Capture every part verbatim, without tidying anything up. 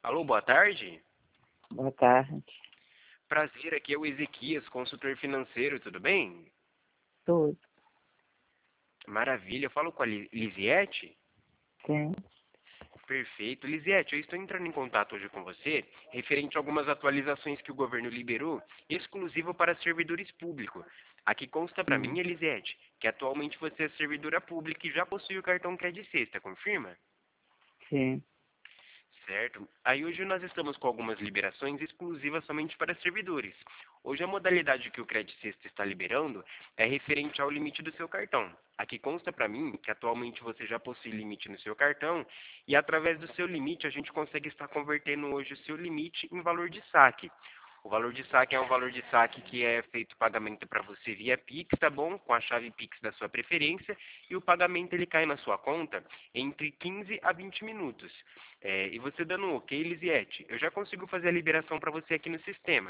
Alô, boa tarde. Boa tarde. Prazer, aqui é o Ezequias, consultor financeiro, tudo bem? Tudo. Maravilha, eu falo com a Li- Lisiete? Sim. Perfeito. Lisiete, eu estou entrando em contato hoje com você referente a algumas atualizações que o governo liberou, exclusivo para servidores públicos. Aqui consta para mim, Hum, Elisete, que atualmente você é servidora pública e já possui o cartão Crédito Sexta, confirma? sim. Certo. Aí hoje nós estamos com algumas liberações exclusivas somente para servidores. Hoje a modalidade que o Credit Sexta está liberando é referente ao limite do seu cartão. Aqui consta para mim que atualmente você já possui limite no seu cartão e através do seu limite a gente consegue estar convertendo hoje o seu limite em valor de saque. O valor de saque é um valor de saque que é feito pagamento para você via Pix, tá bom? Com a chave Pix da sua preferência e o pagamento ele cai na sua conta entre quinze a vinte minutos. É, e você dando um ok, Lisiete, eu já consigo fazer a liberação para você aqui no sistema.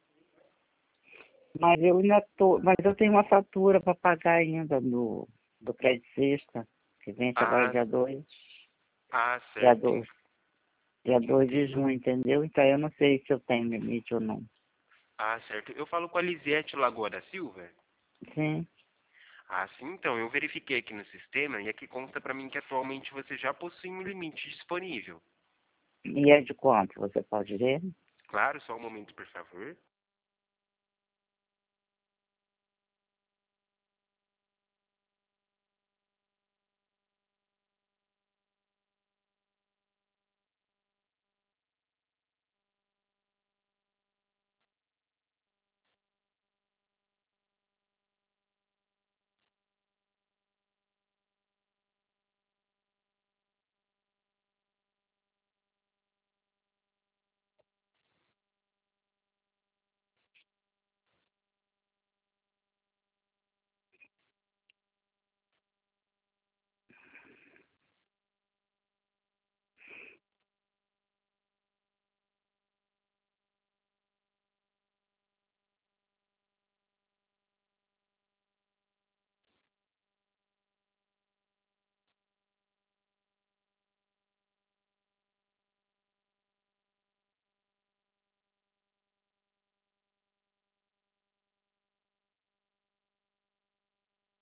Mas eu ainda tô, mas eu tenho uma fatura para pagar ainda do, do crédito sexta, que vence agora Ah, dia dois, ah, dia certo, en- dois, dia dois de entendo. junho, entendeu? Então eu não sei se eu tenho limite ou não. Ah, certo. Eu falo com a Lisiete Lagoa da Silva. Sim. Ah, sim, então, eu verifiquei aqui no sistema e aqui consta para mim que atualmente você já possui um limite disponível. E é de quanto? Você pode ver? Claro, só um momento, por favor.